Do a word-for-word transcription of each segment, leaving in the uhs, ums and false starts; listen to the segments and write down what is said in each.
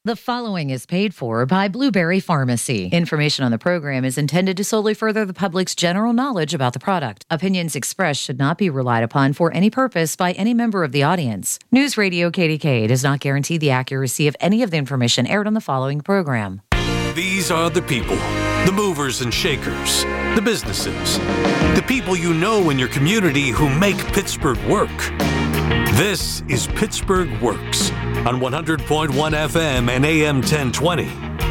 The following is paid for by Blueberry Pharmacy. Information on the program is intended to solely further the public's general knowledge about the product. Opinions expressed should not be relied upon for any purpose by any member of the audience. News Radio K D K does not guarantee the accuracy of any of the information aired on the following program. These are the people, the movers and shakers, the businesses, the people you know in your community who make Pittsburgh work. This is Pittsburgh Works on one hundred point one F M and A M ten twenty.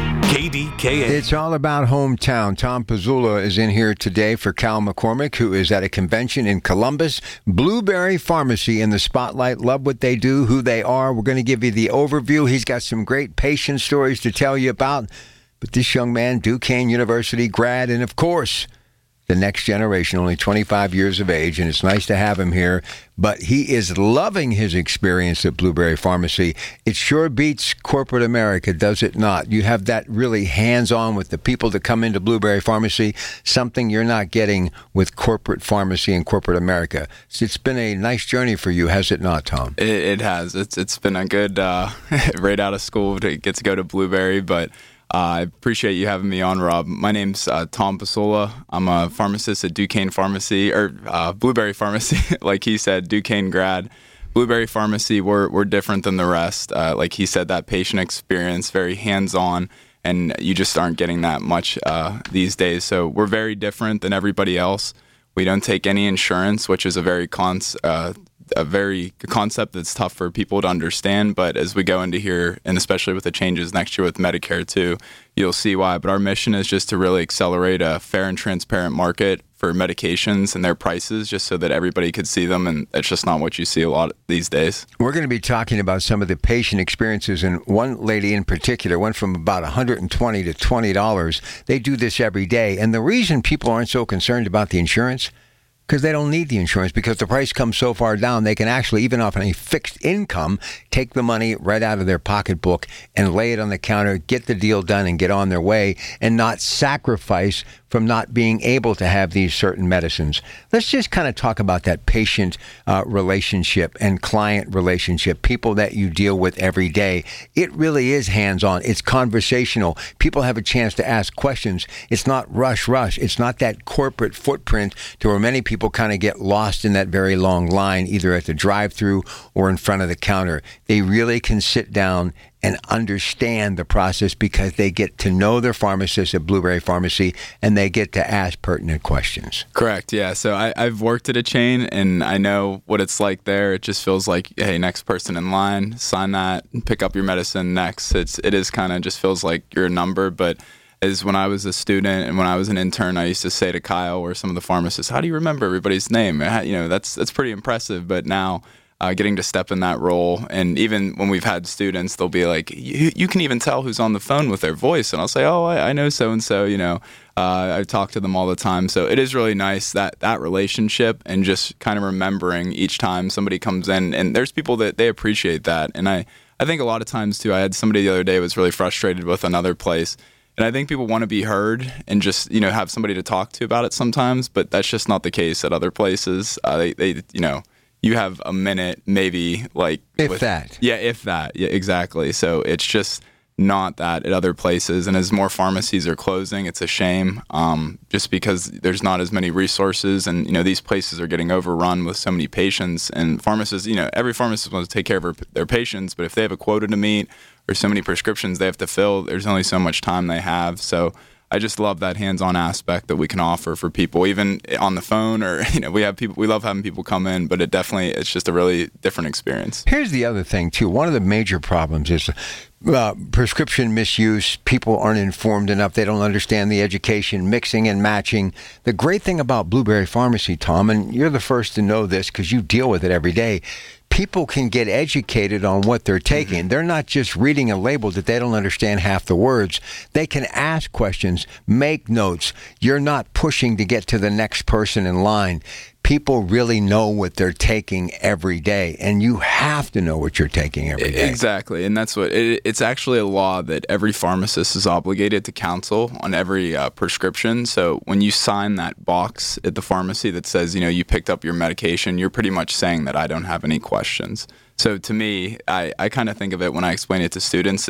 K D K A. It's all about hometown. Tom Pizzula is in here today for Cal McCormick, who is at a convention in Columbus. Blueberry Pharmacy in the spotlight. Love what they do, who they are. We're going to give you the overview. He's got some great patient stories to tell you about. But this young man, Duquesne University grad, and of course, the next generation, only twenty-five years of age, and it's nice to have him here. But he is loving his experience at Blueberry Pharmacy. It sure beats corporate America, does it not? You have that really hands-on with the people that come into Blueberry Pharmacy, something you're not getting with corporate pharmacy and corporate America. So it's been a nice journey for you, has it not, Tom? It, it has. It's It's been a good, uh, right out of school to get to go to Blueberry, but Uh, I appreciate you having me on, Rob. My name's uh, Tom Pizzula. I'm a pharmacist at Duquesne Pharmacy, or uh, Blueberry Pharmacy, like he said, Duquesne grad. Blueberry Pharmacy, we're, we're different than the rest. Uh, like he said, that patient experience, very hands-on, and you just aren't getting that much uh, these days. So we're very different than everybody else. We don't take any insurance, which is a very cons- uh, a very concept that's tough for people to understand, but as we go into here, and especially with the changes next year with Medicare too, you'll see why. But our mission is just to really accelerate a fair and transparent market for medications and their prices, just so that everybody could see them, and it's just not what you see a lot these days. We're going to be talking about some of the patient experiences, and one lady in particular went from about one hundred twenty dollars to twenty dollars. They do this every day, and the reason people aren't so concerned about the insurance, because they don't need the insurance, because the price comes so far down, they can actually, even off any fixed income, take the money right out of their pocketbook and lay it on the counter, get the deal done, and get on their way, and not sacrifice from not being able to have these certain medicines. Let's just kind of talk about that patient uh, relationship and client relationship, people that you deal with every day. It really is hands-on. It's conversational. People have a chance to ask questions. It's not rush, rush. It's not that corporate footprint to where many people kind of get lost in that very long line, either at the drive-through or in front of the counter. They really can sit down and understand the process because they get to know their pharmacist at Blueberry Pharmacy, and they get to ask pertinent questions. Correct, yeah. So I, I've worked at a chain, and I know what it's like there. It just feels like, hey, next person in line, sign that, and pick up your medicine next. It's, it is kind of just feels like you're a number, but as when I was a student and when I was an intern, I used to say to Kyle or some of the pharmacists, how do you remember everybody's name? You know, that's that's pretty impressive, but now Uh, getting to step in that role. And even when we've had students, they'll be like, you, you can even tell who's on the phone with their voice. And I'll say, oh, I, I know so-and-so, you know, uh, I talk to them all the time. So it is really nice, that that relationship, and just kind of remembering each time somebody comes in. And there's people that they appreciate that. And I, I think a lot of times too, I had somebody the other day was really frustrated with another place. And I think people want to be heard and just, you know, have somebody to talk to about it sometimes, but that's just not the case at other places. Uh, they, they, you know, you have a minute, maybe, like... If with, that. Yeah, if that. Yeah, exactly. So it's just not that at other places. And as more pharmacies are closing, it's a shame, um, just because there's not as many resources. And, you know, these places are getting overrun with so many patients. And pharmacists, you know, every pharmacist wants to take care of her, their patients, but if they have a quota to meet or so many prescriptions they have to fill, there's only so much time they have. So I just love that hands-on aspect that we can offer for people, even on the phone, or, you know, we have people, we love having people come in, but it definitely, it's just a really different experience. Here's the other thing too. One of the major problems is uh, prescription misuse. People aren't informed enough. They don't understand the education, mixing and matching. The great thing about Blueberry Pharmacy, Tom, and you're the first to know this because you deal with it every day, people can get educated on what they're taking. Mm-hmm. They're not just reading a label that they don't understand half the words. They can ask questions, make notes. You're not pushing to get to the next person in line. People really know what they're taking every day, and you have to know what you're taking every day. Exactly, and that's what it, it's actually a law that every pharmacist is obligated to counsel on every uh, prescription. So when you sign that box at the pharmacy that says, you know, you picked up your medication, you're pretty much saying that I don't have any questions. So to me, I, I kind of think of it when I explain it to students is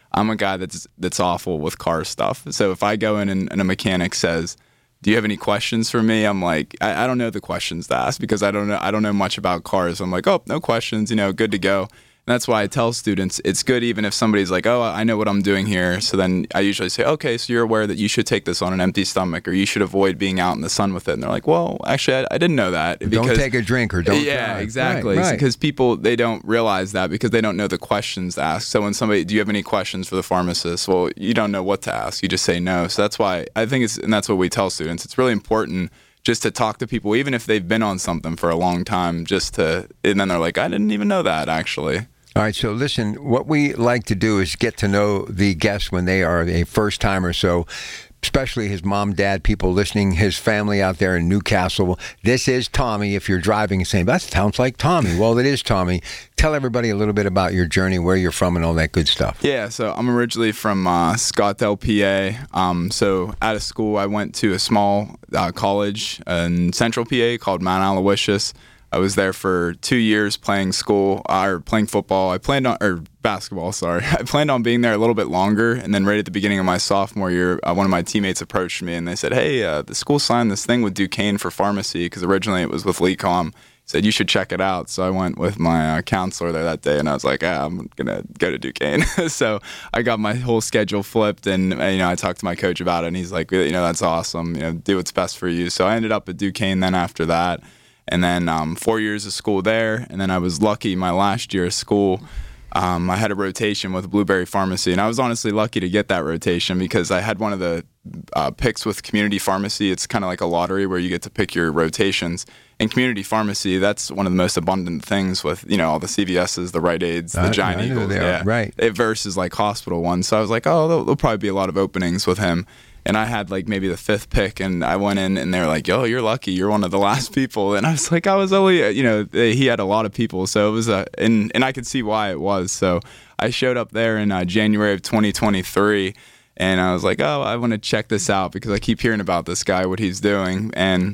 I'm a guy that's that's awful with car stuff. So if I go in and, and a mechanic says, do you have any questions for me? I'm like, I, I don't know the questions to ask because I don't know I don't know much about cars. I'm like, oh, no questions, you know, good to go. And that's why I tell students it's good even if somebody's like, oh, I know what I'm doing here. So then I usually say, okay, so you're aware that you should take this on an empty stomach or you should avoid being out in the sun with it. And they're like, well, actually, I, I didn't know that. Because, don't take a drink or don't Yeah, drive. exactly. Right, right. Because people, they don't realize that because they don't know the questions to ask. So when somebody, do you have any questions for the pharmacist? Well, you don't know what to ask. You just say no. So that's why I think it's, and that's what we tell students. It's really important just to talk to people, even if they've been on something for a long time, just to, and then they're like, I didn't even know that actually. All right, so listen, what we like to do is get to know the guests when they are a first-timer, so especially his mom, dad, people listening, his family out there in Newcastle. This is Tommy. If you're driving and saying, that sounds like Tommy. Well, it is Tommy. Tell everybody a little bit about your journey, where you're from, and all that good stuff. Yeah, so I'm originally from uh, Scottsdale, P A. Um, so out of school, I went to a small uh, college in Central P A called Mount Aloysius. I was there for two years playing school uh, or playing football. I planned on or basketball. Sorry, I planned on being there a little bit longer. And then right at the beginning of my sophomore year, uh, one of my teammates approached me and they said, "Hey, uh, the school signed this thing with Duquesne for pharmacy because originally it was with LECOM." He said you should check it out. So I went with my uh, counselor there that day, and I was like, ah, "I'm gonna go to Duquesne." So I got my whole schedule flipped, and you know I talked to my coach about it, and he's like, "You know, that's awesome. You know, do what's best for you." So I ended up at Duquesne then after that. And then um, four years of school there. And then I was lucky my last year of school, um, I had a rotation with Blueberry Pharmacy. And I was honestly lucky to get that rotation because I had one of the uh, picks with community pharmacy. It's kind of like a lottery where you get to pick your rotations. And community pharmacy, that's one of the most abundant things with, you know, all the C V S's, the Rite Aids, the I, Giant I know Eagles. they are. Yeah. Right. It versus like hospital ones. So I was like, oh, there'll, there'll probably be a lot of openings with him. And I had like maybe the fifth pick, and I went in, and they were like, "Yo, you're lucky. You're one of the last people." And I was like, "I was only, you know, he had a lot of people, so it was a, and and I could see why it was." So I showed up there in uh, January of twenty twenty-three, and I was like, "Oh, I want to check this out because I keep hearing about this guy, what he's doing." And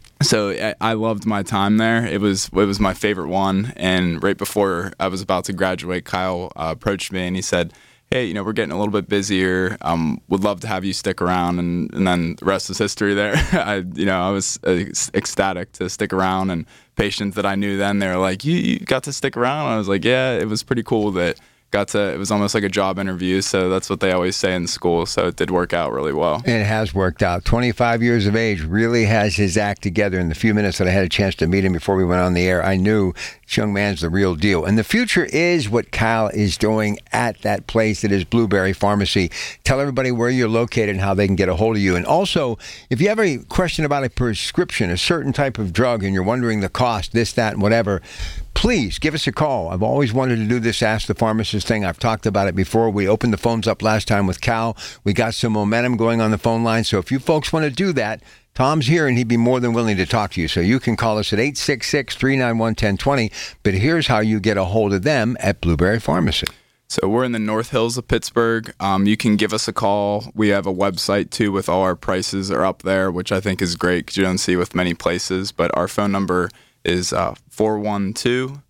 so I, I loved my time there. It was it was my favorite one. And right before I was about to graduate, Kyle uh, approached me and he said, "Hey, you know, we're getting a little bit busier. Um, would love to have you stick around." And, and then the rest is history there. I, you know, I was ecstatic to stick around, and patients that I knew then, they were like, you, you got to stick around? I was like, yeah, it was pretty cool that got to, it was almost like a job interview. So that's what they always say in school. So it did work out really well. It has worked out. twenty-five years of age, really has his act together. In the few minutes that I had a chance to meet him before we went on the air, I knew this young man's the real deal. And the future is what Kyle is doing at that place that is Blueberry Pharmacy. Tell everybody where you're located and how they can get a hold of you. And also, if you have a question about a prescription, a certain type of drug, and you're wondering the cost, this, that, and whatever, please give us a call. I've always wanted to do this Ask the Pharmacist thing. I've talked about it before. We opened the phones up last time with Cal. We got some momentum going on the phone line. So if you folks want to do that, Tom's here, and he'd be more than willing to talk to you. So you can call us at eight six six, three nine one, one zero two zero. But here's how you get a hold of them at Blueberry Pharmacy. So we're in the North Hills of Pittsburgh. Um, you can give us a call. We have a website, too, with all our prices are up there, which I think is great because you don't see with many places. But our phone number is uh, four one two,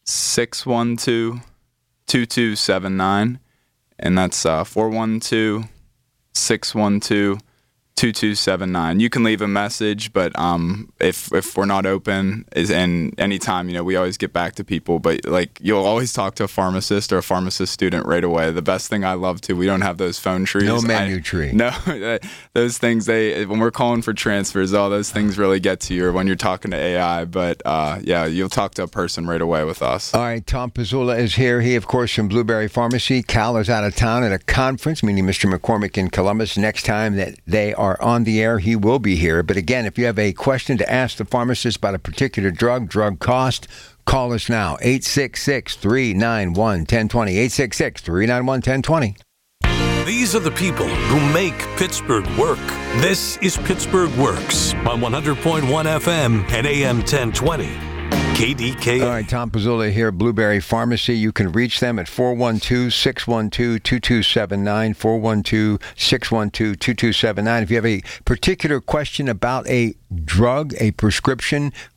six one two, two two seven nine. And that's uh, four one two, six one two, two two seven nine. You can leave a message, but um, if if we're not open, is and anytime, you know, we always get back to people. But like, you'll always talk to a pharmacist or a pharmacist student right away. The best thing I love too, we don't have those phone trees. No menu I, tree. No, those things. They when we're calling for transfers, all those things really get to you. Or when you're talking to A I, but uh, yeah, you'll talk to a person right away with us. All right, Tom Pizzula is here. He, of course, from Blueberry Pharmacy. Cal is out of town at a conference, meaning Mister McCormick in Columbus. Next time that they are on the air, he will be here. But again, if you have a question to ask the pharmacist about a particular drug, drug cost, call us now. eight six six, three nine one, one zero two zero. eight six six, three nine one, one zero two zero. These are the people who make Pittsburgh work. This is Pittsburgh Works on one hundred point one F M and A M ten twenty. K D K A. All right, Tom Pizzula here, Blueberry Pharmacy. You can reach them at four one two, six one two, two two seven nine, four one two, six one two, two two seven nine. If you have a particular question about a drug, a prescription,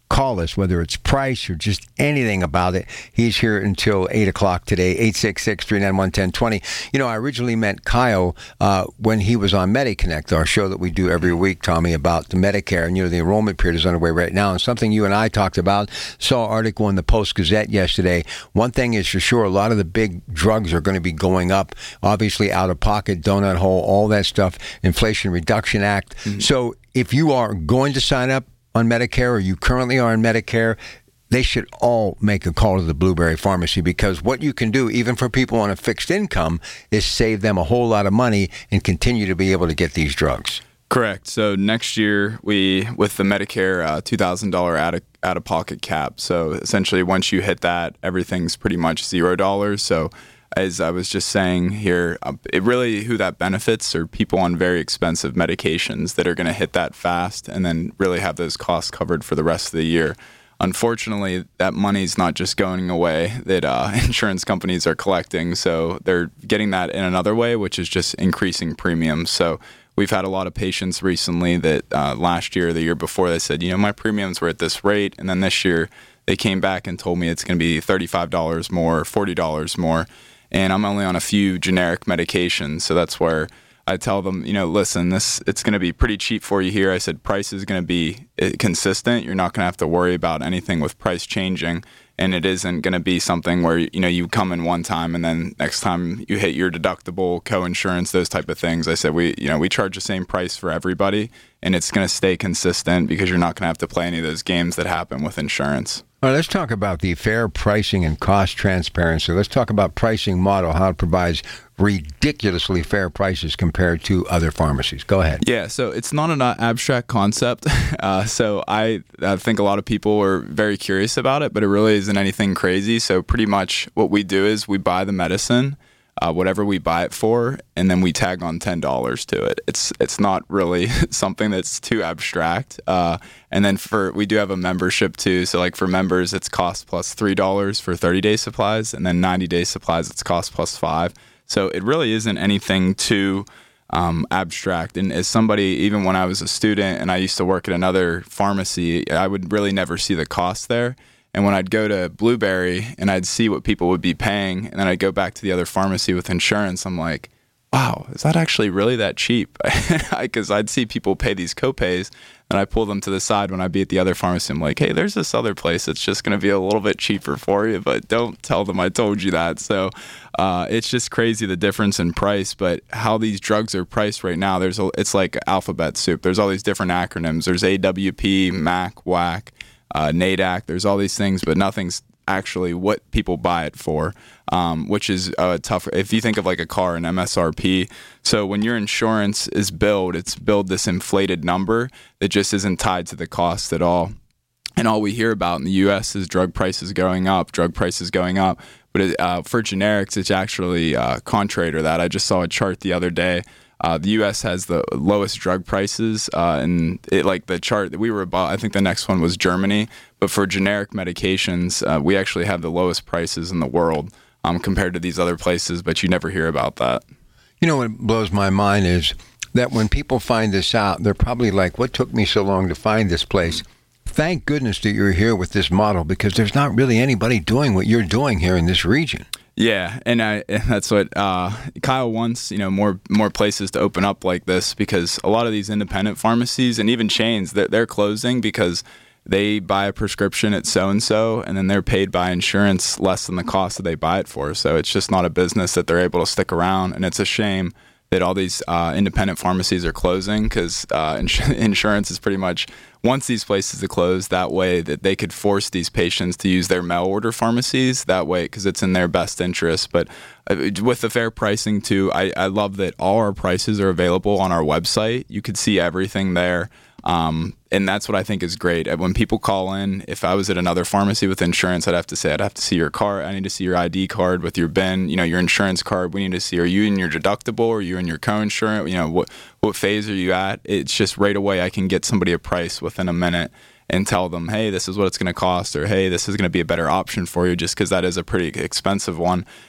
call us, whether it's price or just anything about it. He's here until eight o'clock today, eight six six, three nine one, one zero two zero. You know, I originally met Kyle uh, when he was on MediConnect, our show that we do every week, Tommy, about the Medicare. And, you know, the enrollment period is underway right now. And something you and I talked about, saw an article in the Post-Gazette yesterday. One thing is for sure, a lot of the big drugs are going to be going up. Obviously, out-of-pocket, donut hole, all that stuff, Inflation Reduction Act. Mm-hmm. So if you are going to sign up on Medicare, or you currently are on Medicare, they should all make a call to the Blueberry Pharmacy, because what you can do, even for people on a fixed income, is save them a whole lot of money and continue to be able to get these drugs. Correct. So next year, we, with the Medicare uh, two thousand dollars out of, out-of-pocket cap, so essentially once you hit that, everything's pretty much zero dollars. So as I was just saying here, uh, it really who that benefits are people on very expensive medications that are going to hit that fast and then really have those costs covered for the rest of the year. Unfortunately, that money's not just going away that uh, insurance companies are collecting, so they're getting that in another way, which is just increasing premiums. So we've had a lot of patients recently that uh, last year, the year before, they said, you know, my premiums were at this rate, and then this year they came back and told me it's going to be thirty-five dollars more, forty dollars more. And I'm only on a few generic medications, so that's where I tell them, you know, listen, this it's going to be pretty cheap for you here. I said price is going to be consistent. You're not going to have to worry about anything with price changing, and it isn't going to be something where, you know, you come in one time and then next time you hit your deductible, co-insurance, those type of things. I said we, you know, we charge the same price for everybody, and it's going to stay consistent because you're not going to have to play any of those games that happen with insurance. All right, let's talk about the fair pricing and cost transparency. Let's talk about pricing model, how it provides ridiculously fair prices compared to other pharmacies. Go ahead. Yeah, so it's not an abstract concept. Uh, so I, I think a lot of people are very curious about it, but it really isn't anything crazy. So pretty much what we do is we buy the medicine, Uh, whatever we buy it for, and then we tag on ten dollars to it. It's it's not really something that's too abstract. Uh, and then for we do have a membership too. So like for members, it's cost plus three dollars for thirty-day supplies, and then ninety-day supplies, it's cost plus five. So it really isn't anything too um, abstract. And as somebody, even when I was a student and I used to work at another pharmacy, I would really never see the cost there. And when I'd go to Blueberry and I'd see what people would be paying, and then I'd go back to the other pharmacy with insurance, I'm like, wow, is that actually really that cheap? Because I'd see people pay these copays, and I pull them to the side when I'd be at the other pharmacy. I'm like, hey, there's this other place that's just going to be a little bit cheaper for you, but don't tell them I told you that. So uh, it's just crazy, the difference in price. But how these drugs are priced right now, there's a, it's like alphabet soup. There's all these different acronyms. There's A W P, M A C, W A C. Uh, NADAC, there's all these things, but nothing's actually what people buy it for, um, which is uh, tough. If you think of like a car, an M S R P, so when your insurance is billed, it's billed this inflated number that just isn't tied to the cost at all. And all we hear about in the U S is drug prices going up, drug prices going up. But it, uh, for generics, it's actually uh, contrary to that. I just saw a chart the other day. Uh, the U S has the lowest drug prices, uh, and it, like the chart that we were about, I think the next one was Germany. But for generic medications, uh, we actually have the lowest prices in the world um, compared to these other places, but you never hear about that. You know what blows my mind is that when people find this out, they're probably like, what took me so long to find this place? Thank goodness that you're here with this model, because there's not really anybody doing what you're doing here in this region. Yeah, and I, that's what uh, Kyle wants, you know, more more places to open up like this, because a lot of these independent pharmacies and even chains, they're, they're closing because they buy a prescription at so-and-so, and then they're paid by insurance less than the cost that they buy it for. So it's just not a business that they're able to stick around, and it's a shame that all these uh, independent pharmacies are closing, because uh, ins- insurance is pretty much, once these places are closed, that way that they could force these patients to use their mail order pharmacies that way, because it's in their best interest. But uh, with the fair pricing too, I, I love that all our prices are available on our website. You could see everything there. Um, and that's what I think is great. When people call in, if I was at another pharmacy with insurance, I'd have to say, I'd have to see your card. I need to see your I D card with your B I N, you know, your insurance card. We need to see, are you in your deductible? Are you in your co-insurance? You know, what, what phase are you at? It's just right away I can get somebody a price within a minute and tell them, hey, this is what it's going to cost, or hey, this is going to be a better option for you, just because that is a pretty expensive one.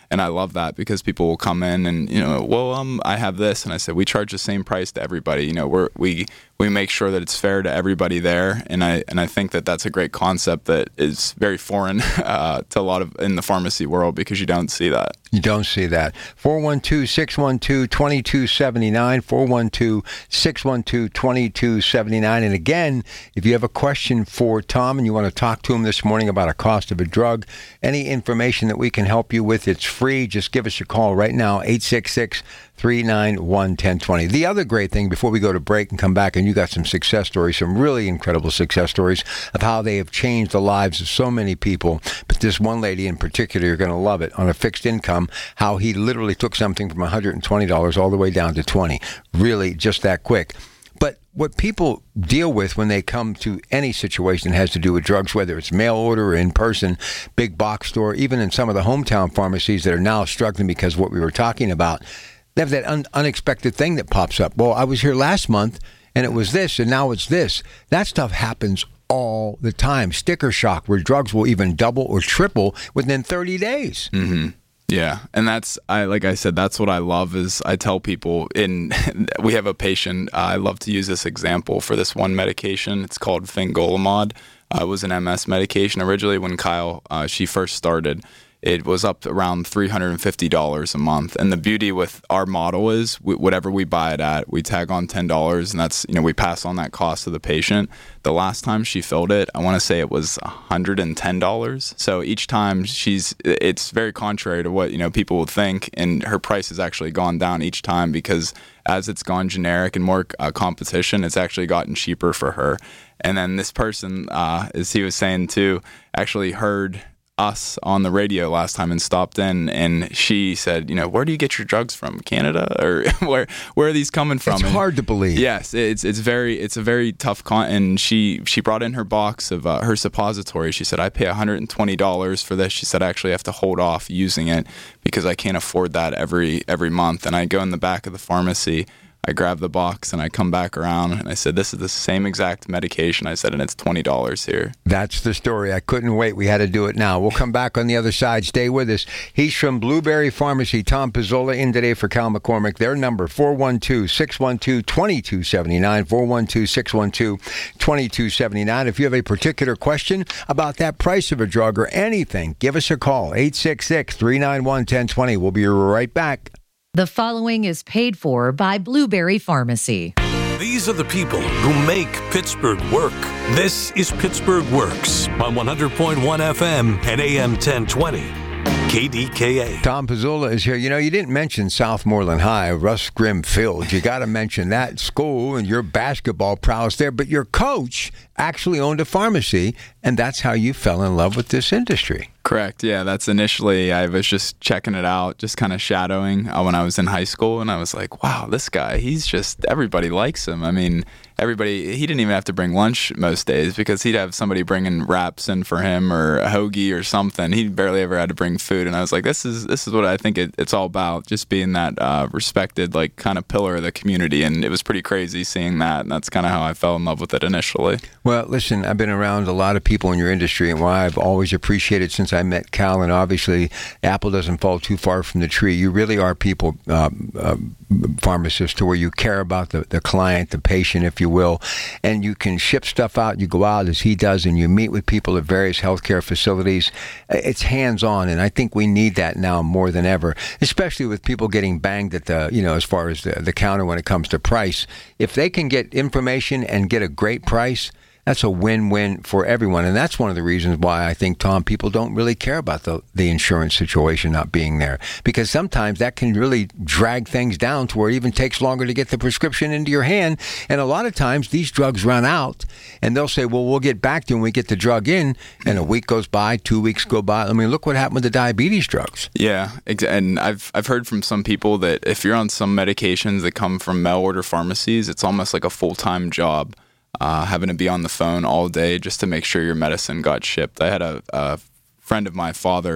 And I love that because people will come in and, you know, well, um, I have this. And I said, we charge the same price to everybody. You know, we're, we we make sure that it's fair to everybody there. And I and I think that that's a great concept that is very foreign uh, to a lot of in the pharmacy world because you don't see that. You don't see that. four one two, six one two, two two seven nine, four one two, six one two, two two seven nine. And again, if you have a question for Tom and you want to talk to him this morning about a cost of a drug, any information that we can help you with, it's free. Just give us a call right now, eight six six, three nine one, one zero two zero. The other great thing, before we go to break and come back, and you got some success stories, some really incredible success stories of how they have changed the lives of so many people. But this one lady in particular, you're going to love it, on a fixed income, how he literally took something from one hundred twenty dollars all the way down to twenty dollars. Really just that quick. But what people deal with when they come to any situation that has to do with drugs, whether it's mail order or in person, big box store, even in some of the hometown pharmacies that are now struggling because of what we were talking about, they have that un- unexpected thing that pops up. Well, I was here last month and it was this and now it's this. That stuff happens all the time. Sticker shock, where drugs will even double or triple within thirty days. Mm-hmm. Yeah. And that's, I like I said, that's what I love is I tell people, in we have a patient, uh, I love to use this example for this one medication. It's called fingolimod. Uh, it was an M S medication. Originally, when Kyle, uh, she first started, it was up to around three hundred fifty dollars a month. And the beauty with our model is we, whatever we buy it at, we tag on ten dollars, and that's, you know, we pass on that cost to the patient. The last time she filled it, I want to say it was one hundred ten dollars. So each time she's, it's very contrary to what, you know, people would think. And her price has actually gone down each time because as it's gone generic and more uh, competition, it's actually gotten cheaper for her. And then this person, uh, as he was saying too, actually heard us on the radio last time and stopped in, and she said, you know, where do you get your drugs from? Canada? Or where where are these coming from? It's and hard to believe. Yes, it's it's very it's a very tough con. And she she brought in her box of uh, her suppository. She said, I pay one hundred twenty dollars for this. She said, I actually have to hold off using it because I can't afford that every every month. And I go in the back of the pharmacy, I grab the box and I come back around and I said, this is the same exact medication. I said, and it's twenty dollars here. That's the story. I couldn't wait. We had to do it now. We'll come back on the other side. Stay with us. He's from Blueberry Pharmacy. Tom Pizzola in today for Cal McCormick. Their number, four one two, six one two, two two seven nine, four one two, six one two, two two seven nine. If you have a particular question about that price of a drug or anything, give us a call, eight six six, three nine one, one zero two zero. We'll be right back. The following is paid for by Blueberry Pharmacy. These are the people who make Pittsburgh work. This is Pittsburgh Works on one hundred point one F M and A M ten twenty. K D K A. Tom Pizzola is here. You know, you didn't mention Southmoreland High, Russ Grimm Field. You got to mention that school and your basketball prowess there. But your coach actually owned a pharmacy, and that's how you fell in love with this industry. Correct. Yeah, that's initially, I was just checking it out, just kind of shadowing uh, when I was in high school. And I was like, wow, this guy, he's just, everybody likes him. I mean, everybody, he didn't even have to bring lunch most days because he'd have somebody bringing wraps in for him or a hoagie or something. He barely ever had to bring food. And I was like, this is this is what I think it, it's all about, just being that uh, respected, like, kind of pillar of the community. And it was pretty crazy seeing that. And that's kind of how I fell in love with it initially. Well, listen, I've been around a lot of people in your industry, and why I've always appreciated since I met Cal, and obviously apple doesn't fall too far from the tree. You really are people, uh, uh, pharmacists, to where you care about the, the client, the patient, if you will, and you can ship stuff out. You go out as he does, and you meet with people at various healthcare facilities. It's hands-on, and I think we need that now more than ever, especially with people getting banged at the, you know, as far as the, the counter when it comes to price. If they can get information and get a great price, that's a win-win for everyone. And that's one of the reasons why I think, Tom, people don't really care about the, the insurance situation not being there. Because sometimes that can really drag things down to where it even takes longer to get the prescription into your hand. And a lot of times these drugs run out and they'll say, well, we'll get back to you when we get the drug in. And a week goes by, two weeks go by. I mean, look what happened with the diabetes drugs. Yeah. And I've, I've heard from some people that if you're on some medications that come from mail order pharmacies, it's almost like a full-time job. Uh, having to be on the phone all day just to make sure your medicine got shipped. I had a, a friend of my father,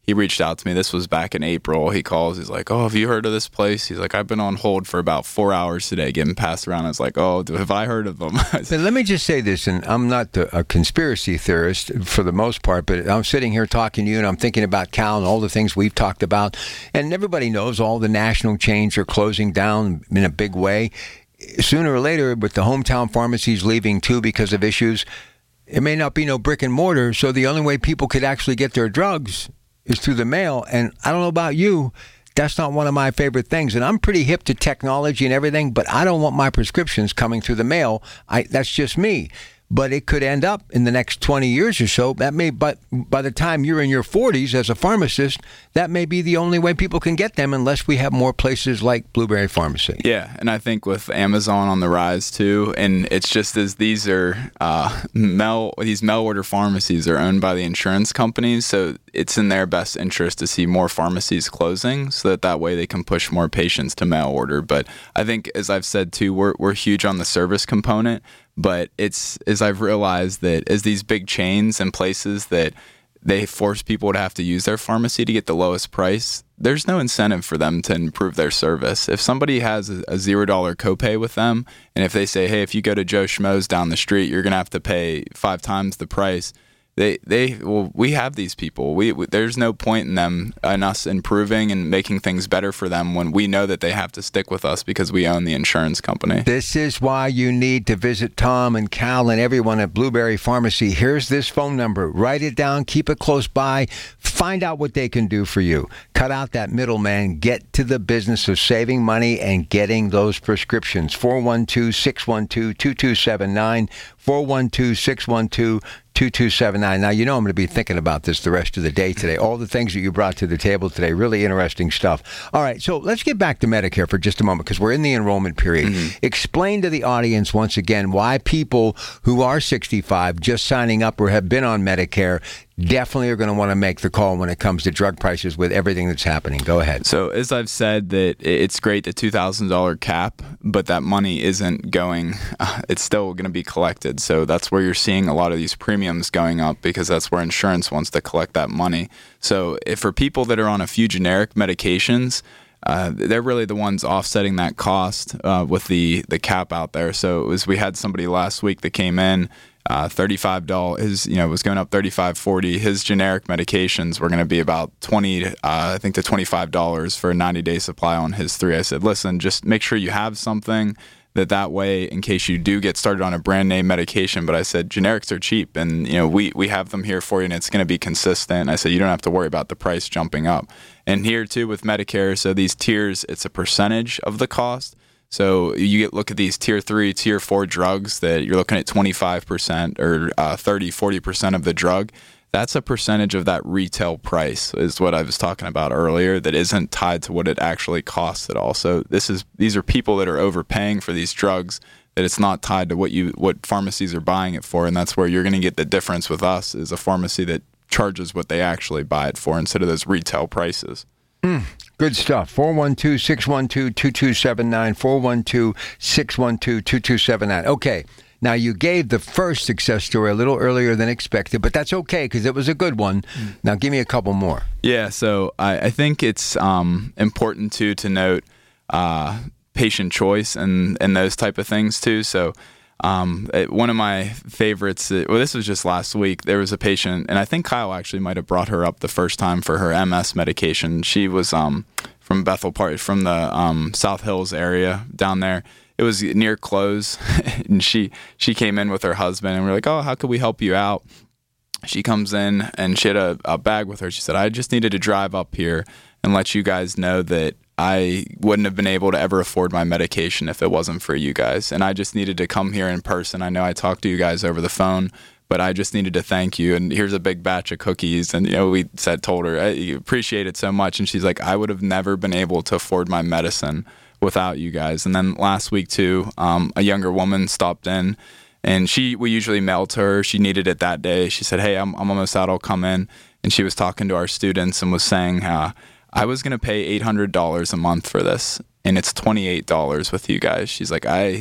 he reached out to me. This was back in April. He calls. He's like, oh, have you heard of this place? He's like, I've been on hold for about four hours today getting passed around. I was like, oh, have I heard of them? But let me just say this, and I'm not a conspiracy theorist for the most part, but I'm sitting here talking to you, and I'm thinking about Cal and all the things we've talked about. And everybody knows all the national chains are closing down in a big way. Sooner or later, with the hometown pharmacies leaving too because of issues, it may not be no brick and mortar, so the only way people could actually get their drugs is through the mail. And I don't know about you, that's not one of my favorite things. And I'm pretty hip to technology and everything, but I don't want my prescriptions coming through the mail. I that's just me. But it could end up in the next twenty years or so. That may, but by the time you're in your forties as a pharmacist, that may be the only way people can get them unless we have more places like Blueberry Pharmacy. Yeah, and I think with Amazon on the rise too, and it's just as these are uh, mail these mail order pharmacies are owned by the insurance companies, so it's in their best interest to see more pharmacies closing, so that that way they can push more patients to mail order. But I think, as I've said too, we're we're huge on the service component. But it's, as I've realized, that as these big chains and places that they force people to have to use their pharmacy to get the lowest price, there's no incentive for them to improve their service. If somebody has a, a zero dollar copay with them, and if they say, hey, if you go to Joe Schmo's down the street, you're going to have to pay five times the price, They, they, well, we have these people. We, we, there's no point in them, in us improving and making things better for them when we know that they have to stick with us because we own the insurance company. This is why you need to visit Tom and Cal and everyone at Blueberry Pharmacy. Here's this phone number. Write it down. Keep it close by. Find out what they can do for you. Cut out that middleman. Get to the business of saving money and getting those prescriptions. four one two, six one two, two two seven nine. four one two, six one two, two two seven nine. Now, you know I'm going to be thinking about this the rest of the day today. All the things that you brought to the table today, really interesting stuff. All right, so let's get back to Medicare for just a moment because we're in the enrollment period. Mm-hmm. Explain to the audience once again why people who are sixty-five just signing up or have been on Medicare definitely are going to want to make the call when it comes to drug prices with everything that's happening. Go ahead. So as I've said, that it's great, the two thousand dollars cap, but that money isn't going, uh, it's still going to be collected. So that's where you're seeing a lot of these premiums going up because that's where insurance wants to collect that money. So if for people that are on a few generic medications, Uh, they're really the ones offsetting that cost uh, with the, the cap out there. So it was, we had somebody last week that came in, uh, thirty-five dollars, his, you know, was going up thirty-five, forty. His generic medications were going to be about twenty, uh, I think to twenty-five dollars for a ninety day supply on his three. I said, listen, just make sure you have something that that way in case you do get started on a brand name medication. But I said, generics are cheap and, you know, we, we have them here for you and it's going to be consistent. I said, you don't have to worry about the price jumping up. And here too with Medicare, so these tiers, it's a percentage of the cost. So you get look at these tier three, tier four drugs that you're looking at twenty-five percent or uh, thirty, forty percent of the drug. That's a percentage of that retail price is what I was talking about earlier that isn't tied to what it actually costs at all. So this is these are people that are overpaying for these drugs that it's not tied to what you what pharmacies are buying it for. And that's where you're going to get the difference with us is a pharmacy that charges what they actually buy it for instead of those retail prices. Mm, good stuff. four one two, six one two, two two seven nine, four one two, six one two, two two seven nine. Okay. Now, you gave the first success story a little earlier than expected, but that's okay because it was a good one. Mm. Now, give me a couple more. Yeah, so I, I think it's um, important, too, to note uh, patient choice and, and those type of things, too. So um, it, one of my favorites, well, this was just last week, there was a patient, and I think Kyle actually might have brought her up the first time for her M S medication. She was um, from Bethel Park, from the um, South Hills area down there. It was near close, and she she came in with her husband, and we we're like, oh, how could we help you out? She comes in, and she had a, a bag with her. She said, I just needed to drive up here and let you guys know that I wouldn't have been able to ever afford my medication if it wasn't for you guys. And I just needed to come here in person. I know I talked to you guys over the phone, but I just needed to thank you. And here's a big batch of cookies. And, you know, we said, told her, I appreciate it so much. And she's like, I would have never been able to afford my medicine without you guys. And then last week too, um, a younger woman stopped in, and she we usually mail to her. She needed it that day. She said, hey, I'm I'm almost out. I'll come in. And she was talking to our students and was saying, uh, I was going to pay eight hundred dollars a month for this, and it's twenty-eight dollars with you guys. She's like, I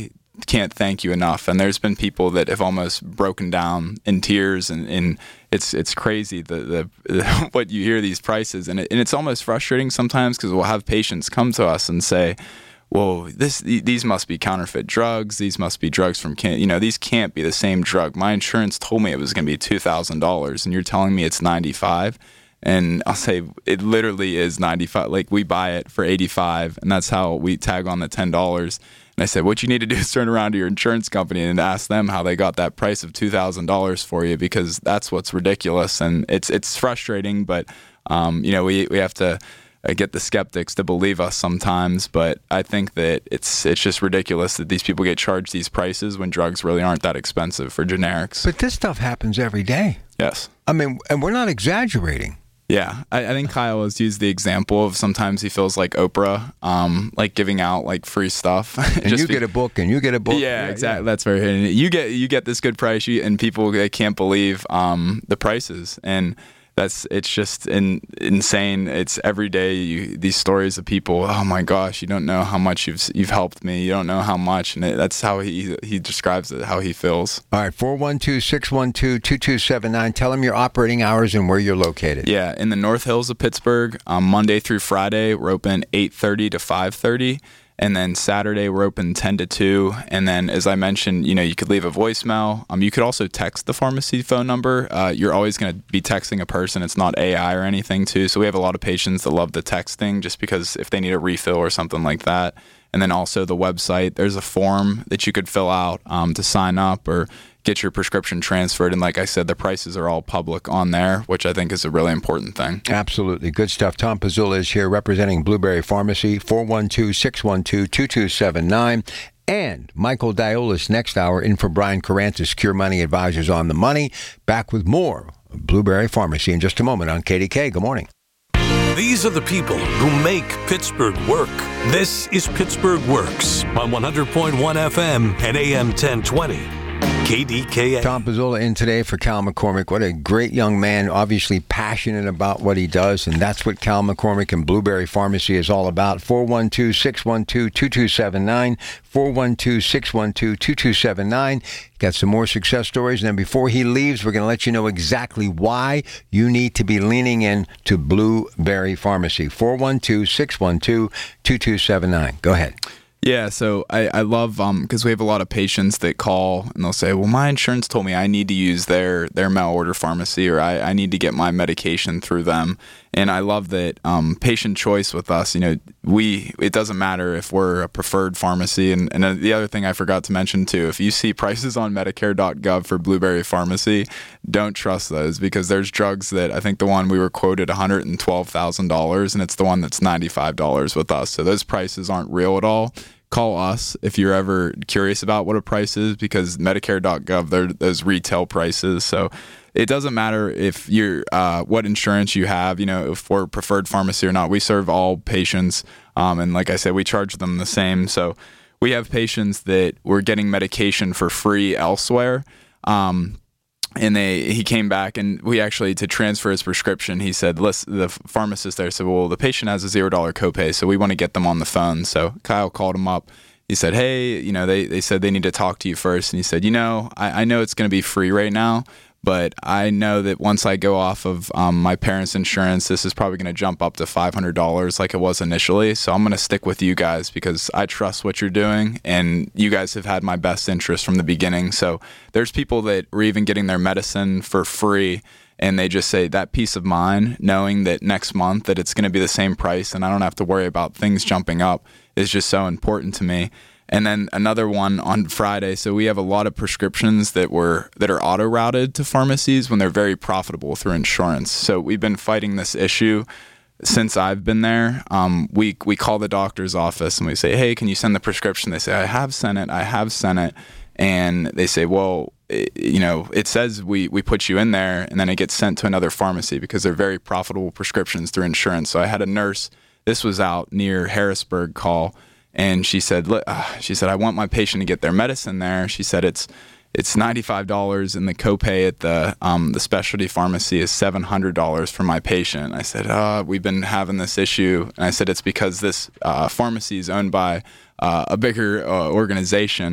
can't thank you enough. And there's been people that have almost broken down in tears, and, and it's it's crazy the, the, the what you hear these prices, and it, and it's almost frustrating sometimes because we'll have patients come to us and say, well, this these must be counterfeit drugs. These must be drugs from, can you know, these can't be the same drug. My insurance told me it was going to be two thousand dollars, and you're telling me it's ninety-five dollars. And I'll say it literally is ninety-five. Like, we buy it for eighty-five, and that's how we tag on the ten dollars. And I said, what you need to do is turn around to your insurance company and ask them how they got that price of two thousand dollars for you, because that's what's ridiculous. And it's it's frustrating, but um, you know, we we have to uh, get the skeptics to believe us sometimes. But I think that it's it's just ridiculous that these people get charged these prices when drugs really aren't that expensive for generics. But this stuff happens every day. Yes. I mean, and we're not exaggerating. Yeah, I, I think Kyle has used the example of sometimes he feels like Oprah, um, like giving out like free stuff. And you be, get a book, and you get a book. Yeah, yeah exactly. Yeah. That's very hidden. You get you get this good price, you, and people they can't believe um, the prices, and that's it's just in, insane. It's every day you, these stories of people. Oh my gosh, you don't know how much you've you've helped me. You don't know how much, and it, that's how he he describes it, how he feels. All right, four one two, six one two, two two seven nine. Tell them your operating hours and where you're located. Yeah, in the North Hills of Pittsburgh, um, Monday through Friday, we're open eight thirty to five thirty. And then Saturday, we're open ten to two. And then, as I mentioned, you know, you could leave a voicemail. Um, you could also text the pharmacy phone number. Uh, you're always going to be texting a person. It's not A I or anything, too. So we have a lot of patients that love the texting just because if they need a refill or something like that. And then also the website, there's a form that you could fill out um, to sign up or get your prescription transferred. And like I said, the prices are all public on there, which I think is a really important thing. Absolutely. Good stuff. Tom Pizzula is here representing Blueberry Pharmacy, four one two, six one two, two two seven nine. And Michael Diolis next hour in for Brian Carantis, Cure Money Advisors on the Money. Back with more of Blueberry Pharmacy in just a moment on K D K. Good morning. These are the people who make Pittsburgh work. This is Pittsburgh Works on one hundred point one F M and A M ten twenty. K D K A. Tom Pizzula in today for Cal McCormick. What a great young man, obviously passionate about what he does, and that's what Cal McCormick and Blueberry Pharmacy is all about. four one two, six one two, two two seven nine, four one two, six one two, two two seven nine. Got some more success stories, and then before he leaves, we're going to let you know exactly why you need to be leaning in to Blueberry Pharmacy. four one two, six one two, two two seven nine. Go ahead. Yeah, so I, I love, um, because we have a lot of patients that call and they'll say, well, my insurance told me I need to use their, their mail order pharmacy, or I, I need to get my medication through them. And I love that um, patient choice with us, you know, we, it doesn't matter if we're a preferred pharmacy. And, and the other thing I forgot to mention too, if you see prices on Medicare dot gov for Blueberry Pharmacy, don't trust those, because there's drugs that I think the one we were quoted one hundred twelve thousand dollars, and it's the one that's ninety-five dollars with us. So those prices aren't real at all. Call us if you're ever curious about what a price is, because Medicare dot gov, they're those retail prices. So it doesn't matter if you're uh, what insurance you have, you know, if we're preferred pharmacy or not. We serve all patients, um, and like I said, we charge them the same. So we have patients that were getting medication for free elsewhere. Um, And they, he came back, and we actually, to transfer his prescription, he said, listen, the pharmacist there said, well, the patient has a zero dollar copay, so we want to get them on the phone. So Kyle called him up. He said, hey, you know, they, they said they need to talk to you first. And he said, you know, I, I know it's going to be free right now, but I know that once I go off of um, my parents' insurance, this is probably going to jump up to five hundred dollars like it was initially. So I'm going to stick with you guys because I trust what you're doing, and you guys have had my best interest from the beginning. So there's people that are even getting their medicine for free, and they just say that peace of mind, knowing that next month that it's going to be the same price and I don't have to worry about things jumping up, is just so important to me. And then another one on Friday. So we have a lot of prescriptions that were that are auto routed to pharmacies when they're very profitable through insurance. So we've been fighting this issue since I've been there. Um, we we call the doctor's office and we say, hey, can you send the prescription? They say, I have sent it. I have sent it. And they say, well, it, you know, it says we, we put you in there, and then it gets sent to another pharmacy because they're very profitable prescriptions through insurance. So I had a nurse, this was out near Harrisburg, call. And she said, uh, she said, I want my patient to get their medicine there. She said, it's it's ninety-five dollars, and the copay at the um, the specialty pharmacy is seven hundred dollars for my patient. I said, uh, we've been having this issue. And I said, it's because this uh, pharmacy is owned by uh, a bigger uh, organization.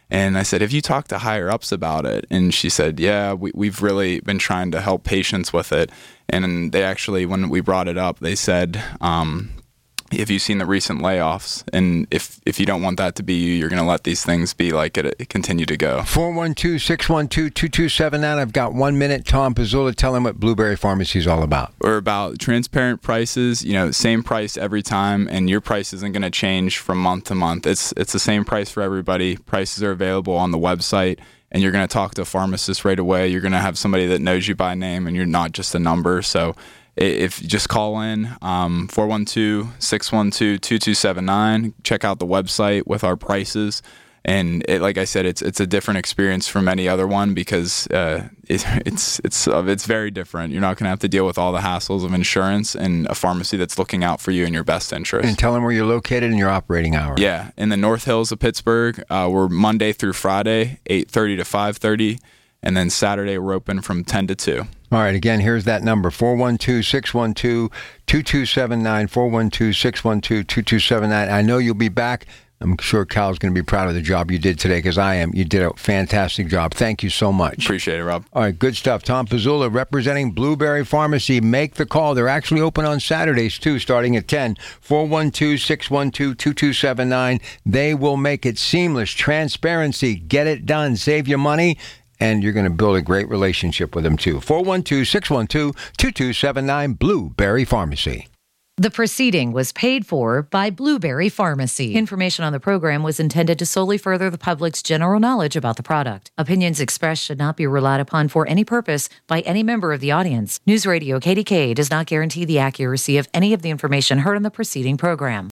And I said, have you talked to higher ups about it? And she said, yeah, we, we've really been trying to help patients with it. And they actually, when we brought it up, they said, um, have you seen the recent layoffs? And if if you don't want that to be you, you're going to let these things be like it, it continue to go. four one two, six one two, two two seven nine. I've got one minute. Tom Pizzula, tell him what Blueberry Pharmacy is all about. We're about transparent prices, you know, same price every time, and your price isn't going to change from month to month. It's it's the same price for everybody. Prices are available on the website, and you're going to talk to a pharmacist right away. You're going to have somebody that knows you by name, and you're not just a number. So if you just call in, um, four one two, six one two, two two seven nine, check out the website with our prices. And it, like I said, it's it's a different experience from any other one because uh, it, it's it's uh, it's very different. You're not going to have to deal with all the hassles of insurance and a pharmacy that's looking out for you in your best interest. And tell them where you're located and your operating hours. Yeah, in the North Hills of Pittsburgh, uh, we're Monday through Friday, eight thirty to five thirty, and then Saturday we're open from ten to two. All right, again, here's that number, four one two, six one two, two two seven nine, four one two, six one two, two two seven nine. I know you'll be back. I'm sure Cal's going to be proud of the job you did today, because I am. You did a fantastic job. Thank you so much. Appreciate it, Rob. All right, good stuff. Tom Pizzula representing Blueberry Pharmacy. Make the call. They're actually open on Saturdays, too, starting at ten. four one two, six one two, two two seven nine. They will make it seamless. Transparency. Get it done. Save your money. And you're going to build a great relationship with them, too. four one two, six one two, two two seven nine, Blueberry Pharmacy. The proceeding was paid for by Blueberry Pharmacy. Information on the program was intended to solely further the public's general knowledge about the product. Opinions expressed should not be relied upon for any purpose by any member of the audience. News Radio K D K does not guarantee the accuracy of any of the information heard on the preceding program.